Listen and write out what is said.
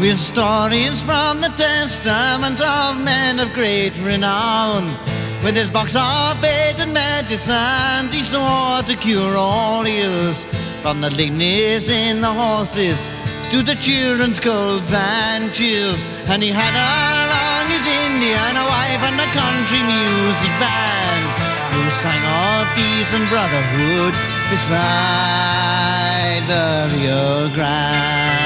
with stories from the testament of men of great renown. With his box of faith and medicines, he swore to cure all ills, from the lateness in the horses to the children's colds and chills. And he had along his Indian wife and a country music band, who sang of peace and brotherhood beside the Rio Grande.